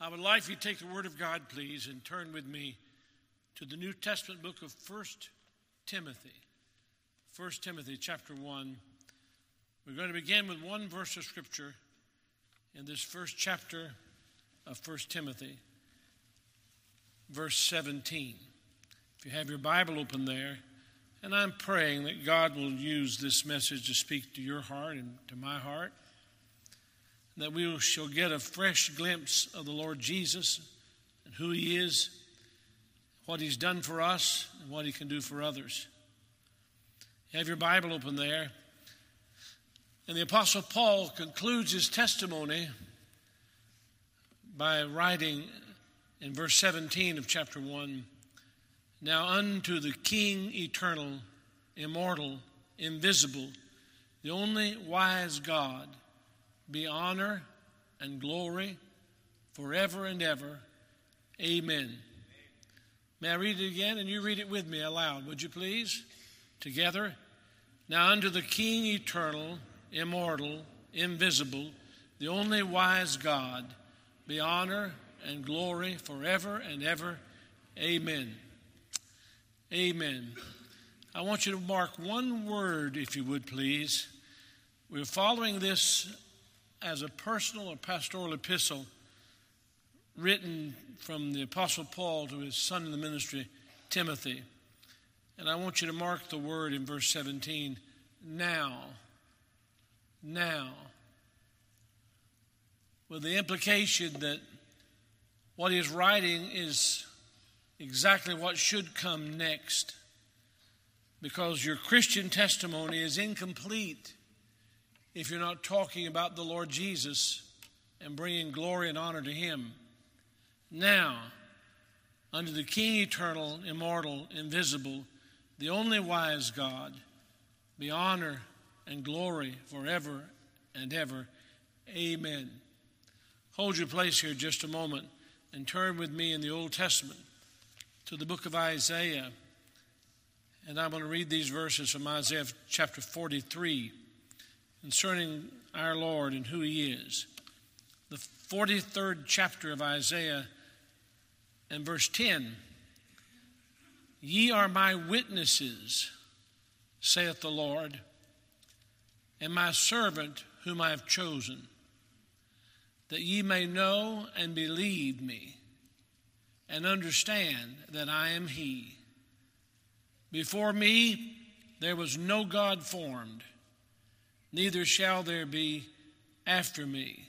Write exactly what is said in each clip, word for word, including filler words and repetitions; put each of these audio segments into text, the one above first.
I would like you to take the Word of God, please, and turn with me to the New Testament book of First Timothy. First Timothy chapter one. We're going to begin with one verse of Scripture in this first chapter of First Timothy, verse seventeen. If you have your Bible open there, and I'm praying that God will use this message to speak to your heart and to my heart, that we shall get a fresh glimpse of the Lord Jesus and who He is, what He's done for us, and what He can do for others. You have your Bible open there. And the Apostle Paul concludes his testimony by writing in verse seventeen of chapter one, "Now unto the King eternal, immortal, invisible, the only wise God, be honor and glory forever and ever. Amen." May I read it again, and you read it with me aloud, would you please? Together. "Now unto the King eternal, immortal, invisible, the only wise God, be honor and glory forever and ever. Amen." Amen. I want you to mark one word, if you would please. We're following this as a personal or pastoral epistle written from the Apostle Paul to his son in the ministry, Timothy. And I want you to mark the word in verse seventeen, now. Now. With the implication that what he's writing is exactly what should come next, because your Christian testimony is incomplete if you're not talking about the Lord Jesus and bringing glory and honor to Him. Now, unto the King eternal, immortal, invisible, the only wise God, be honor and glory forever and ever. Amen. Hold your place here just a moment and turn with me in the Old Testament to the book of Isaiah. And I'm going to read these verses from Isaiah chapter forty-three concerning our Lord and who He is. The forty-third chapter of Isaiah and verse ten. "Ye are my witnesses, saith the Lord, and my servant whom I have chosen, that ye may know and believe me, and understand that I am He. Before me there was no God formed, neither shall there be after me.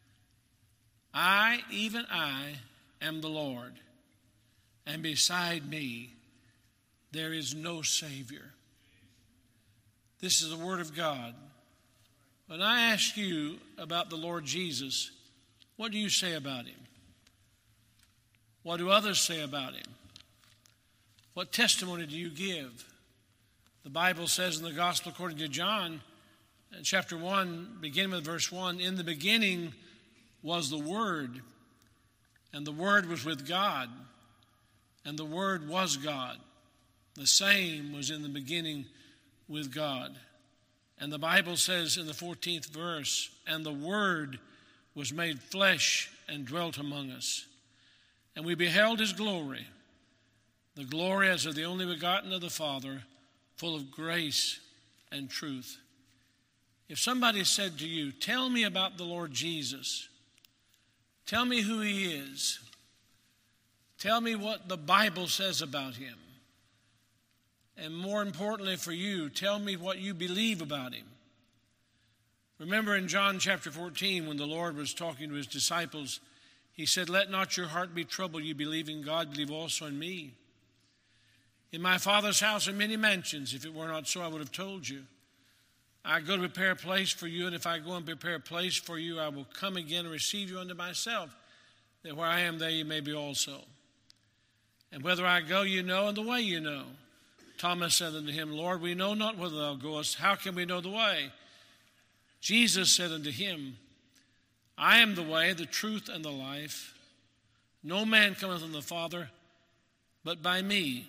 I, even I, am the Lord, and beside me there is no Savior." This is the Word of God. When I ask you about the Lord Jesus, what do you say about Him? What do others say about Him? What testimony do you give? The Bible says in the Gospel according to John, in chapter one, beginning with verse one, "In the beginning was the Word, and the Word was with God, and the Word was God. The same was in the beginning with God." And the Bible says in the fourteenth verse, "And the Word was made flesh and dwelt among us. And we beheld His glory, the glory as of the only begotten of the Father, full of grace and truth." If somebody said to you, "Tell me about the Lord Jesus. Tell me who He is. Tell me what the Bible says about Him. And more importantly for you, tell me what you believe about Him." Remember in John chapter fourteen, when the Lord was talking to His disciples, He said, "Let not your heart be troubled. You believe in God, believe also in me. In my Father's house are many mansions. If it were not so, I would have told you. I go to prepare a place for you, and if I go and prepare a place for you, I will come again and receive you unto myself, that where I am, there you may be also. And whither I go, you know, and the way you know." Thomas said unto Him, "Lord, we know not whither Thou goest. How can we know the way?" Jesus said unto him, "I am the way, the truth, and the life. No man cometh unto the Father but by me.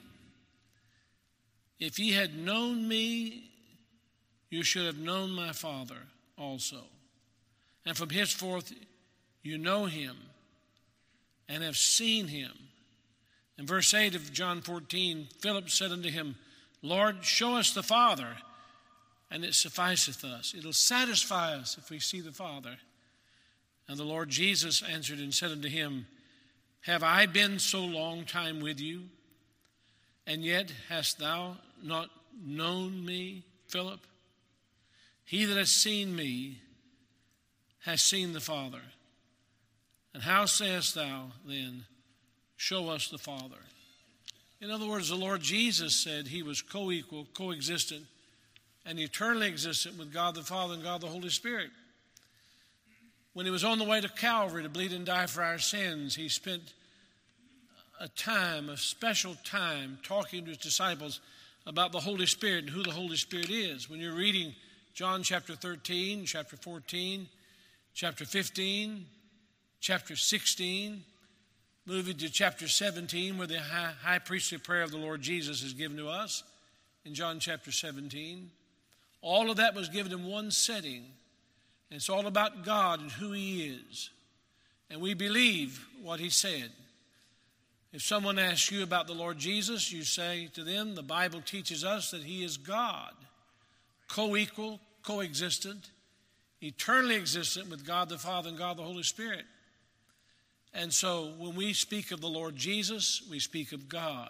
If ye had known me, you should have known my Father also. And from henceforth you know Him and have seen him. In verse eight of John fourteen, Philip said unto him, Lord, show us the Father, and it sufficeth us. It'll satisfy us if we see the Father. And the Lord Jesus answered and said unto him, Have I been so long time with you, and yet hast thou not known me, Philip? He that has seen me has seen the Father. And how sayest thou then, Show us the Father? In other words, the Lord Jesus said he was co-equal, co-existent, and eternally existent with God the Father and God the Holy Spirit. When he was on the way to Calvary to bleed and die for our sins, he spent a time, a special time, talking to his disciples about the Holy Spirit and who the Holy Spirit is. When you're reading John chapter thirteen, chapter fourteen, chapter fifteen, chapter sixteen, moving to chapter seventeen, where the high, high priestly prayer of the Lord Jesus is given to us in John chapter seventeen. All of that was given in one setting. And it's all about God and who he is. And we believe what he said. If someone asks you about the Lord Jesus, you say to them, the Bible teaches us that he is God, co-equal, co-existent, eternally existent with God the Father and God the Holy Spirit. And so when we speak of the Lord Jesus, we speak of God.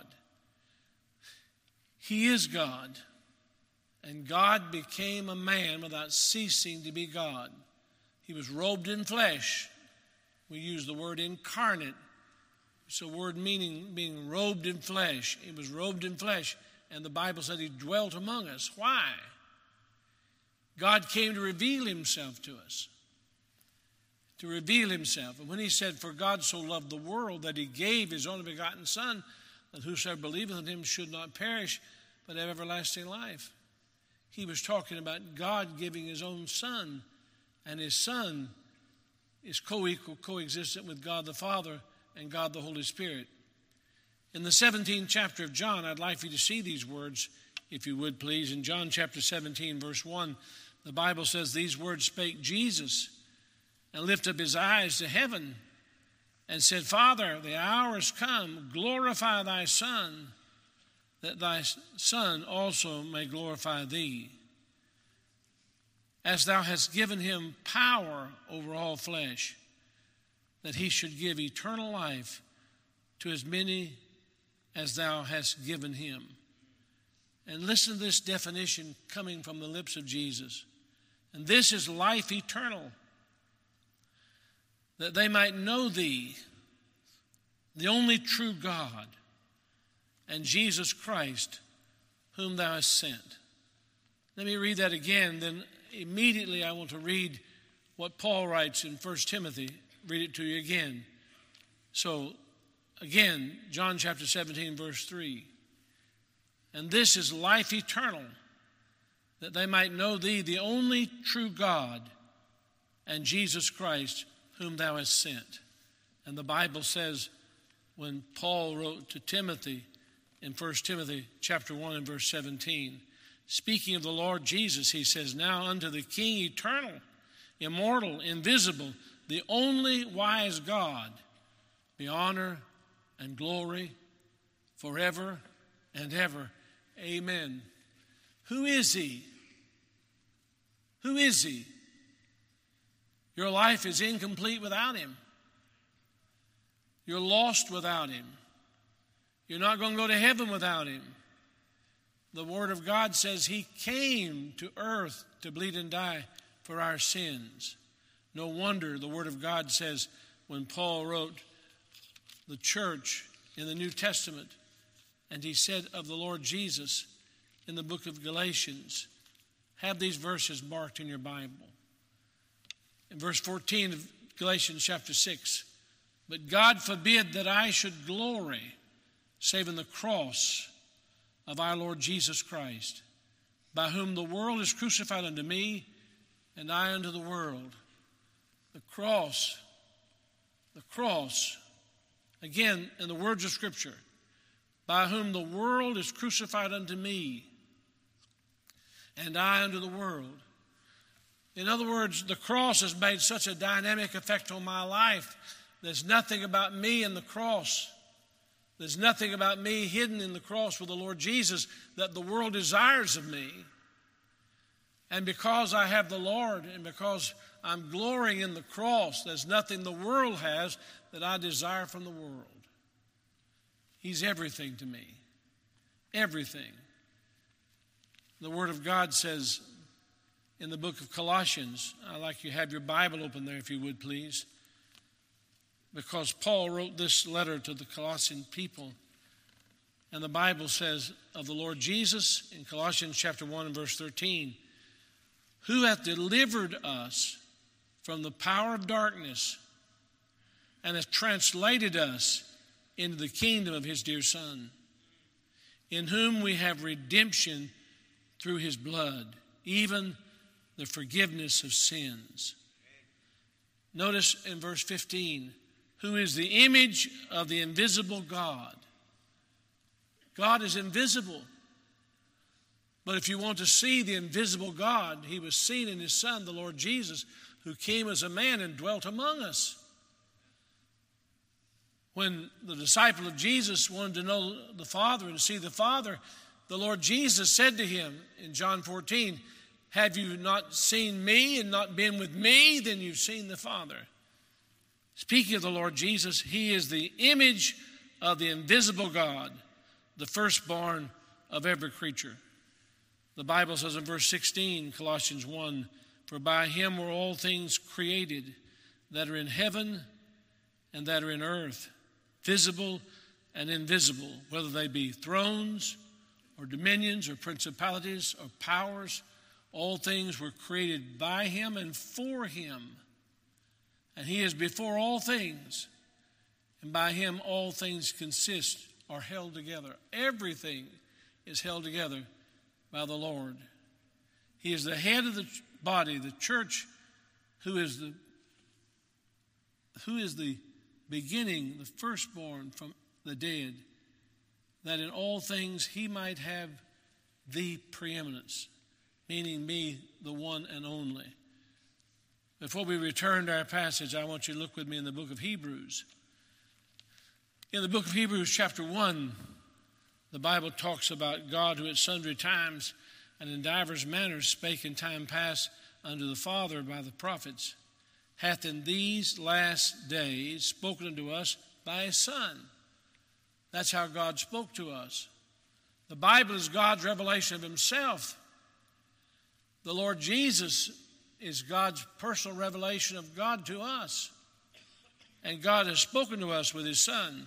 He is God, and God became a man without ceasing to be God. He was robed in flesh. We use the word incarnate. It's a word meaning being robed in flesh. He was robed in flesh, and the Bible said he dwelt among us. Why? God came to reveal himself to us. To reveal himself. And when he said, For God so loved the world that he gave his only begotten Son, that whosoever believeth in him should not perish, but have everlasting life. He was talking about God giving his own Son, and his Son is co-equal, co-existent with God the Father and God the Holy Spirit. In the seventeenth chapter of John, I'd like for you to see these words, if you would please. In John chapter seventeen, verse one, the Bible says, These words spake Jesus, and lifted up his eyes to heaven, and said, Father, the hour is come, glorify thy Son, that thy Son also may glorify thee, as thou hast given him power over all flesh, that he should give eternal life to as many as thou hast given him. And listen to this definition coming from the lips of Jesus. And this is life eternal, that they might know thee, the only true God, and Jesus Christ, whom thou hast sent. Let me read that again, then immediately I want to read what Paul writes in First Timothy. Read it to you again. So, again, John chapter seventeen, verse three. And this is life eternal, that they might know thee, the only true God, and Jesus Christ, whom thou hast sent. And the Bible says, when Paul wrote to Timothy in First Timothy chapter one and verse seventeen, speaking of the Lord Jesus, he says, Now unto the King eternal, immortal, invisible, the only wise God, be honor and glory forever and ever. Amen. Who is he? Who is he? Your life is incomplete without him. You're lost without him. You're not going to go to heaven without him. The Word of God says he came to earth to bleed and die for our sins. No wonder the Word of God says when Paul wrote the church in the New Testament, and he said of the Lord Jesus in the book of Galatians, have these verses marked in your Bible. In verse fourteen of Galatians chapter six, But God forbid that I should glory, save in the cross of our Lord Jesus Christ, by whom the world is crucified unto me, and I unto the world. The cross, the cross, again in the words of Scripture, by whom the world is crucified unto me, and I unto the world. In other words, the cross has made such a dynamic effect on my life There's nothing about me in the cross. There's nothing about me hidden in the cross with the Lord Jesus that the world desires of me. And because I have the Lord and because I'm glorying in the cross, there's nothing the world has that I desire from the world. He's everything to me. Everything. The Word of God says in the book of Colossians, I'd like you to have your Bible open there if you would, please. Because Paul wrote this letter to the Colossian people. And the Bible says of the Lord Jesus in Colossians chapter one and verse thirteen, who hath delivered us from the power of darkness and hath translated us into the kingdom of his dear Son, in whom we have redemption through his blood, even the forgiveness of sins. Notice in verse fifteen, who is the image of the invisible God. God is invisible. But if you want to see the invisible God, he was seen in his Son, the Lord Jesus, who came as a man and dwelt among us. When the disciple of Jesus wanted to know the Father and see the Father, the Lord Jesus said to him in John fourteen, have you not seen me and not been with me? Then you've seen the Father. Speaking of the Lord Jesus, he is the image of the invisible God, the firstborn of every creature. The Bible says in verse sixteen, Colossians one, for by him were all things created that are in heaven and that are in earth, visible and invisible, whether they be thrones or dominions or principalities or powers. All things were created by him and for him. And he is before all things, and by him all things consist, are held together. Everything is held together by the Lord. He is the head of the body, the church, who is the, who is the beginning, the firstborn from the dead, that in all things he might have the preeminence, meaning me, the one and only. Before we return to our passage, I want you to look with me in the book of Hebrews. In the book of Hebrews chapter one, the Bible talks about God who at sundry times and in divers manners spake in time past unto the Father by the prophets, hath in these last days spoken unto us by his Son. That's how God spoke to us. The Bible is God's revelation of himself. The Lord Jesus is God's personal revelation of God to us. And God has spoken to us with his Son.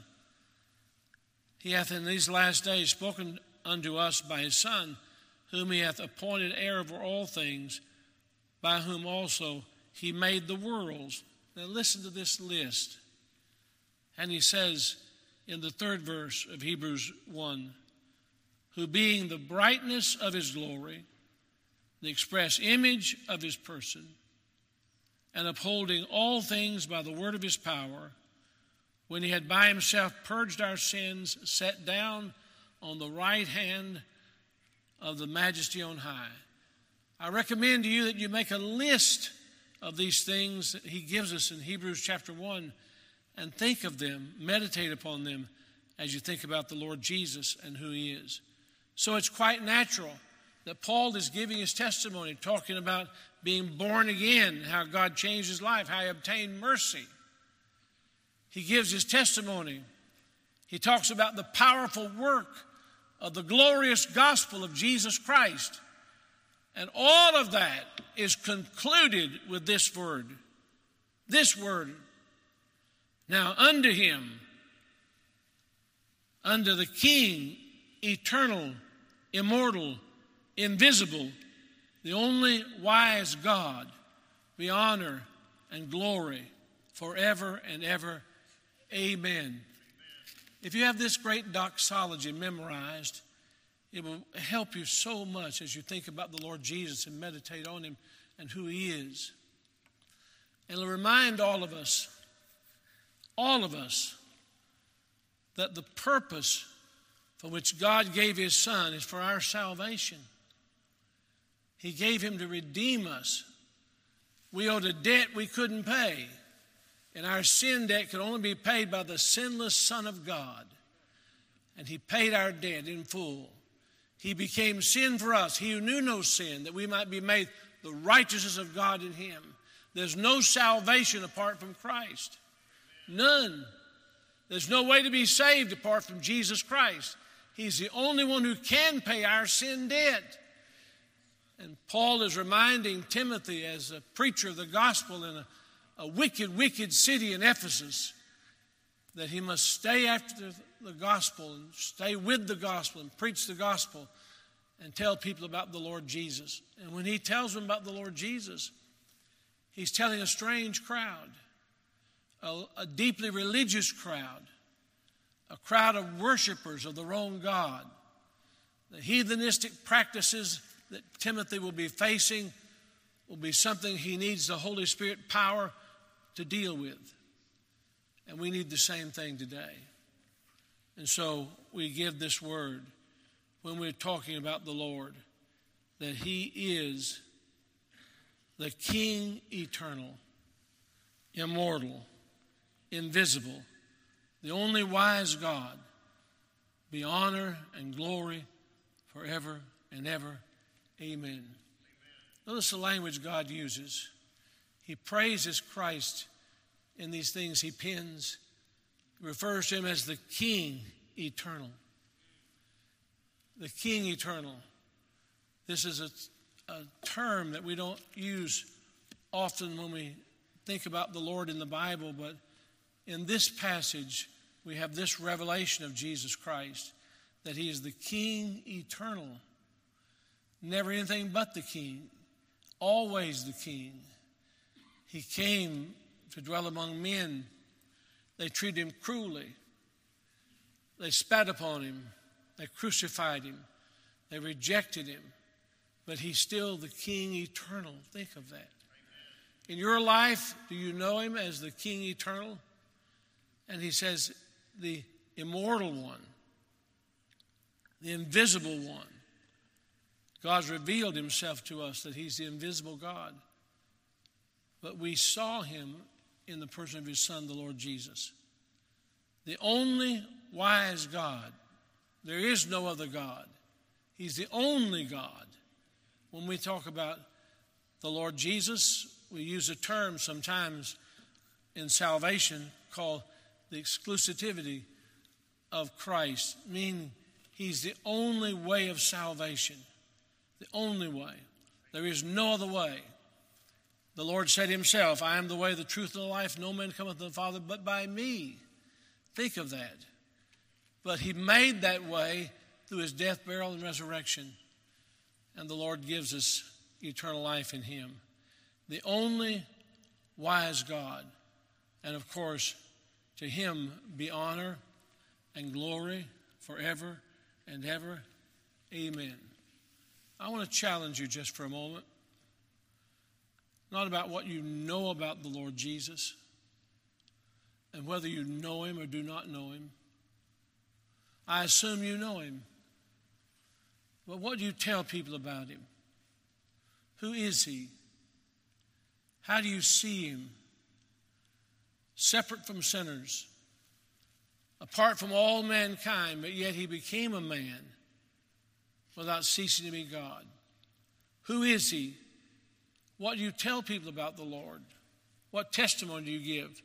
He hath in these last days spoken unto us by his Son, whom he hath appointed heir over all things, by whom also he made the worlds. Now listen to this list. And he says in the third verse of Hebrews one, who being the brightness of his glory, the express image of his person, and upholding all things by the word of his power, when he had by himself purged our sins, sat down on the right hand of the majesty on high. I recommend to you that you make a list of these things that he gives us in Hebrews chapter one and think of them, meditate upon them as you think about the Lord Jesus and who he is. So it's quite natural that Paul is giving his testimony, talking about being born again, how God changed his life, how he obtained mercy. He gives his testimony. He talks about the powerful work of the glorious gospel of Jesus Christ. And all of that is concluded with this word. This word. Now unto him, unto the King, eternal, immortal, invisible, the only wise God, be honor and glory forever and ever. Amen. If you have this great doxology memorized, it will help you so much as you think about the Lord Jesus and meditate on him and who he is. And it'll remind all of us, all of us, that the purpose for which God gave his Son is for our salvation. He gave him to redeem us. We owed a debt we couldn't pay. And our sin debt could only be paid by the sinless Son of God. And he paid our debt in full. He became sin for us, he who knew no sin, that we might be made the righteousness of God in him. There's no salvation apart from Christ. None. There's no way to be saved apart from Jesus Christ. He's the only one who can pay our sin debt. And Paul is reminding Timothy, as a preacher of the gospel in a, a wicked, wicked city in Ephesus, that he must stay after the gospel and stay with the gospel and preach the gospel and tell people about the Lord Jesus. And when he tells them about the Lord Jesus, he's telling a strange crowd, a, a deeply religious crowd, a crowd of worshipers of the wrong God. The heathenistic practices that Timothy will be facing will be something he needs the Holy Spirit power to deal with. And we need the same thing today. And so we give this word when we're talking about the Lord, that he is the King eternal, immortal, invisible, the only wise God. Be honor and glory forever and ever. Amen. Notice the language God uses. He praises Christ in these things he pens. He refers to him as the King eternal. The King eternal. This is a, a term that we don't use often when we think about the Lord in the Bible, but in this passage we have this revelation of Jesus Christ, that he is the King eternal. Never anything but the King, always the King. He came to dwell among men. They treated him cruelly. They spat upon him. They crucified him. They rejected him. But he's still the King eternal. Think of that. In your life, do you know him as the King eternal? And he says, the immortal one, the invisible one. God's revealed himself to us that he's the invisible God. But we saw him in the person of his Son, the Lord Jesus. The only wise God. There is no other God. He's the only God. When we talk about the Lord Jesus, we use a term sometimes in salvation called the exclusivity of Christ, meaning he's the only way of salvation. The only way. There is no other way. The Lord said himself, I am the way, the truth, and the life. No man cometh to the Father but by me. Think of that. But he made that way through his death, burial, and resurrection. And the Lord gives us eternal life in him. The only wise God. And of course, to him be honor and glory forever and ever. Amen. I want to challenge you just for a moment. Not about what you know about the Lord Jesus and whether you know him or do not know him. I assume you know him. But what do you tell people about him? Who is he? How do you see him? Separate from sinners, apart from all mankind, but yet he became a man without ceasing to be God. Who is he? What do you tell people about the Lord? What testimony do you give?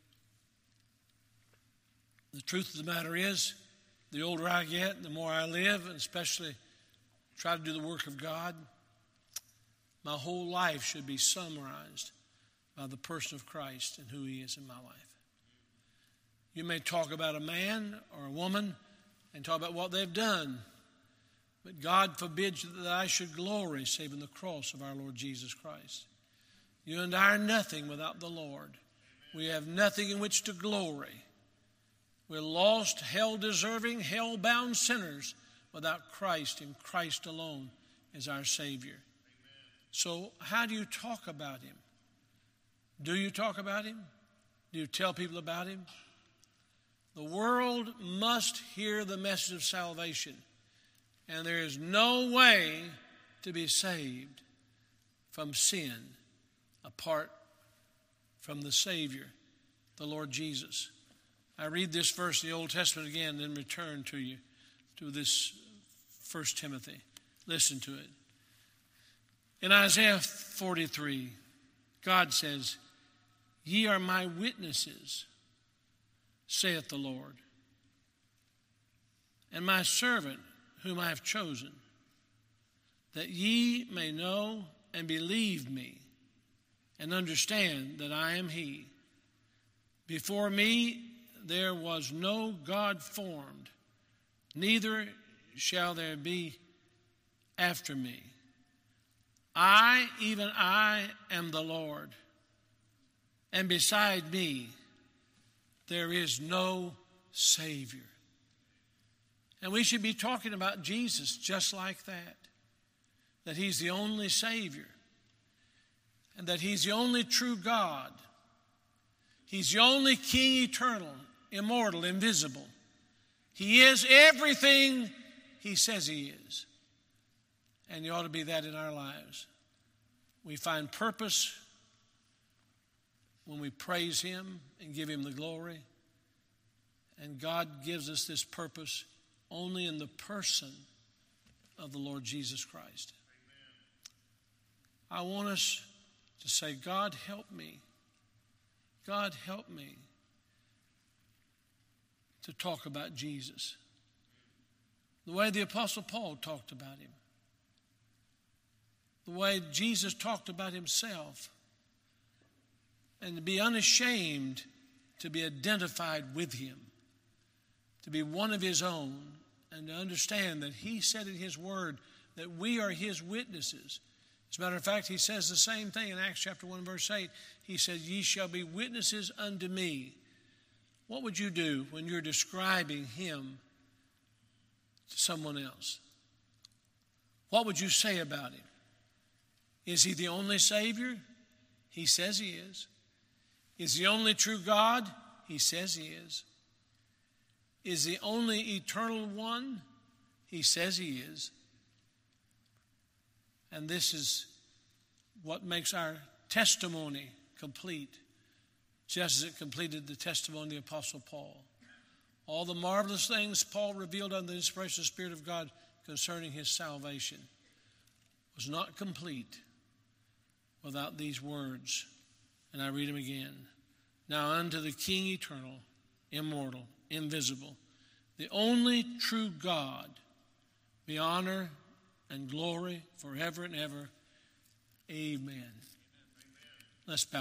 The truth of the matter is, the older I get, the more I live, and especially try to do the work of God, my whole life should be summarized by the person of Christ and who he is in my life. You may talk about a man or a woman and talk about what they've done, but God forbids that I should glory save in the cross of our Lord Jesus Christ. You and I are nothing without the Lord. We have nothing in which to glory. We're lost, hell-deserving, hell-bound sinners without Christ and Christ alone as our Savior. So how do you talk about him? Do you talk about him? Do you tell people about him? The world must hear the message of salvation. And there is no way to be saved from sin apart from the Savior the Lord Jesus. I read this verse in the Old Testament again, then return to you to this First Timothy. Listen to it. In Isaiah forty-three, God says, "Ye are my witnesses, saith the Lord, and my servant whom I have chosen, that ye may know and believe me, and understand that I am he. Before me there was no God formed, neither shall there be after me. I, even I, am the Lord, and beside me there is no Savior." And we should be talking about Jesus just like that, that he's the only Savior, and that he's the only true God. He's the only King eternal, immortal, invisible. He is everything he says he is. And he ought to be that in our lives. We find purpose when we praise him and give him the glory. And God gives us this purpose only in the person of the Lord Jesus Christ. Amen. I want us to say, God, help me. God, help me to talk about Jesus the way the Apostle Paul talked about him, the way Jesus talked about himself, and to be unashamed to be identified with him, to be one of his own, and to understand that he said in his word that we are his witnesses. As a matter of fact, he says the same thing in Acts chapter one, verse eight. He says, "Ye shall be witnesses unto me." What would you do when you're describing him to someone else? What would you say about him? Is he the only Savior? He says he is. Is he the only true God? He says he is. Is he the only eternal one? He says he is. And this is what makes our testimony complete, just as it completed the testimony of the Apostle Paul. All the marvelous things Paul revealed under the inspiration of the Spirit of God concerning his salvation was not complete without these words. And I read them again. "Now unto the King eternal, immortal, invisible, the only true God, be honor and glory forever and ever. Amen." Let's bow.